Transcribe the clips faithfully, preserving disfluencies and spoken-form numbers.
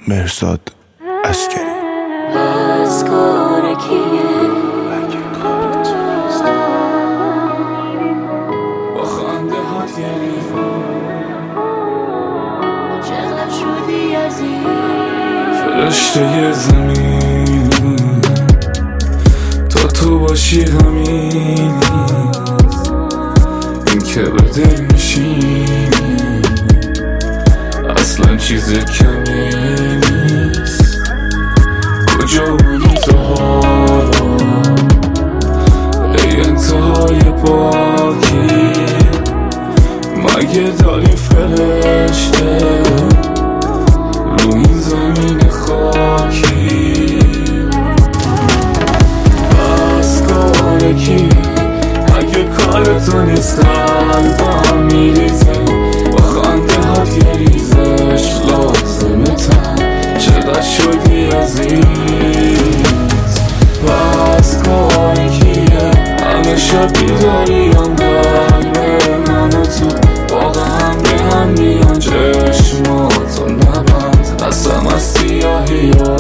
مهرزاد عسکری. از کار کیه؟ اگه کار توست با خنده هات گری چقدر شدی عزیز فرشته زمین تا تو باشی غمی این که به دل میشینی اصلا چیز کمی نیست. کجا بودی تو حالا ای انتهای پاکی؟ مگه داری فرشته رو این زمین خاکی؟ بس کار کی؟ اگه کار تو نیست قلبم میریزه با خنده هات یه ریزش لازمه تن چقدر شدی عزیز. بس کار کیه؟ همه شب بیداری هم قلب من و تو واقعا به هم میان چشماتو نبند قسم از سیاهی ها.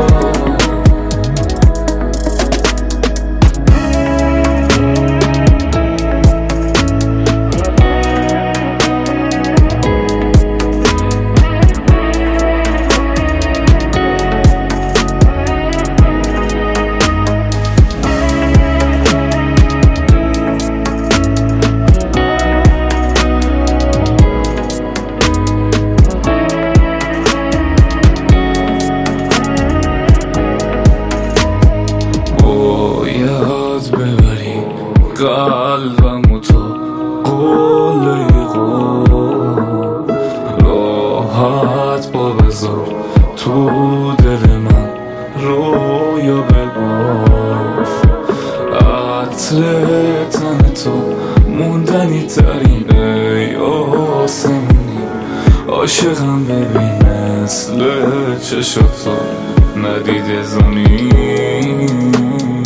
ببری قلبم و تو قله قول راحت با بذار تو دل من رویا بباف. عطر تن تو موندنی ترین ای آسمونی عاشقم ببین مثل چشاتو ندیده زمین.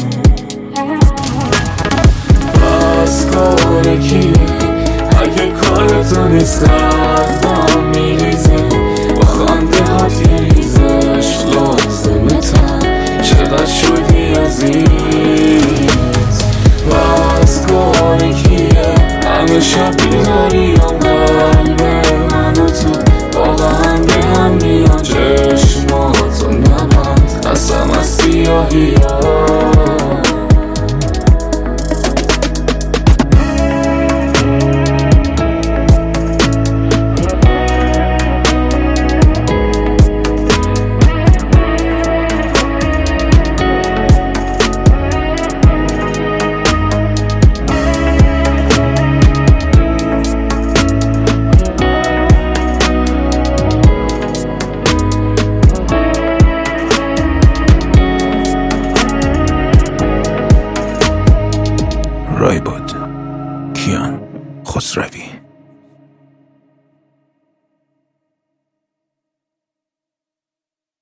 بس کار کیه؟ اگه کار تو نیست قلبم میریزه با خنده هات یه ریزش لازمه تن چقدر شدی عزیز. بس کار کیه؟ همه شب بیداری هم قلب من و تو واقعا به هم میان چشماتو نبند قسم از سیاهی ها. رایباد کیان خسروی.